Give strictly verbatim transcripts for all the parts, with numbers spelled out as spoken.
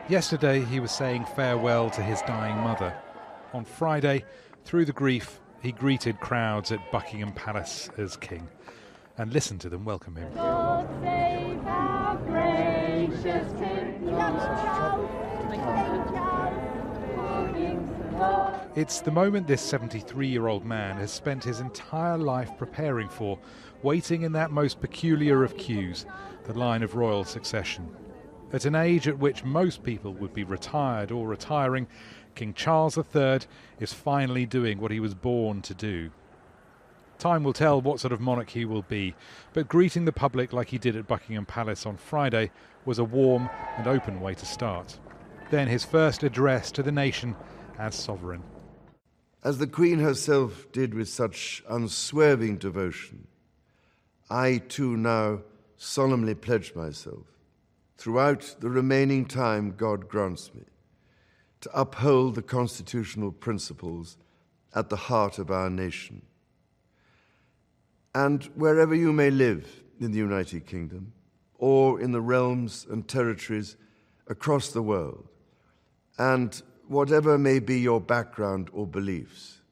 Yesterday he was saying farewell to his dying mother. On Friday, through the grief, he greeted crowds at Buckingham Palace as king and listened to them welcome him. God save our gracious king. It's the moment this seventy-three-year-old man has spent his entire life preparing for, waiting in that most peculiar of queues, the line of royal succession. At an age at which most people would be retired or retiring, King Charles the Third is finally doing what he was born to do. Time will tell what sort of monarch he will be, but greeting the public like he did at Buckingham Palace on Friday was a warm and open way to start. Then his first address to the nation as sovereign. As the Queen herself did with such unswerving devotion, I too now solemnly pledge myself, throughout the remaining time God grants me, to uphold the constitutional principles at the heart of our nation. And wherever you may live in the United Kingdom, or in the realms and territories across the world, and whatever may be your background or beliefs,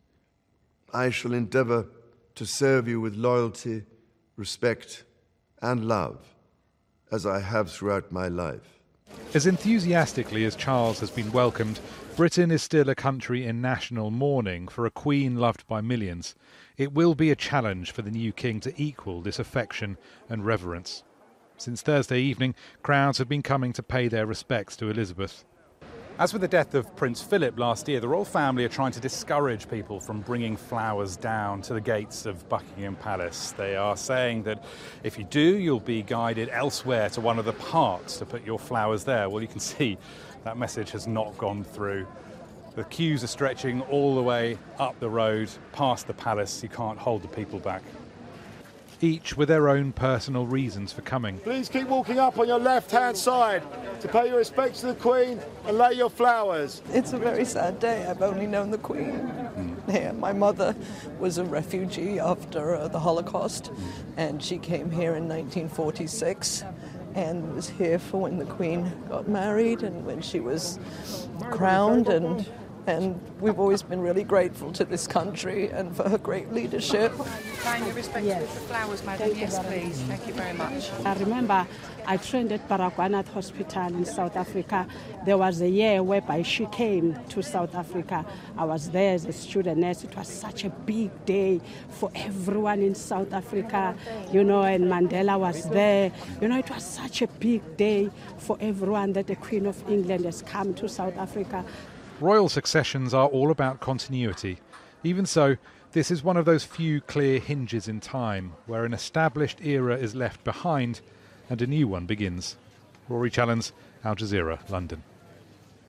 I shall endeavor to serve you with loyalty, respect, and love, as I have throughout my life. As enthusiastically as Charles has been welcomed, Britain is still a country in national mourning for a queen loved by millions. It will be a challenge for the new king to equal this affection and reverence. Since Thursday evening, crowds have been coming to pay their respects to Elizabeth. As with the death of Prince Philip last year, the royal family are trying to discourage people from bringing flowers down to the gates of Buckingham Palace. They are saying that if you do, you'll be guided elsewhere to one of the parks to put your flowers there. Well, you can see that message has not gone through. The queues are stretching all the way up the road, past the palace. You can't hold the people back. Each with their own personal reasons for coming. Please keep walking up on your left-hand side to pay your respects to the Queen and lay your flowers. It's a very sad day. I've only known the Queen. Mm. Yeah, my mother was a refugee after uh, the Holocaust, mm. and she came here in nineteen forty-six and was here for when the Queen got married and when she was crowned, and and we've always been really grateful to this country and for her great leadership. Paying your respects yes. with the flowers, madam. Yes, please. Thank you very much. I remember I trained at Baragwanath Hospital in South Africa. There was a year whereby she came to South Africa. I was there as a student nurse. It was such a big day for everyone in South Africa, you know, and Mandela was there. You know, it was such a big day for everyone that the Queen of England has come to South Africa. Royal successions are all about continuity. Even so, this is one of those few clear hinges in time where an established era is left behind and a new one begins. Rory Challens, Al Jazeera, London.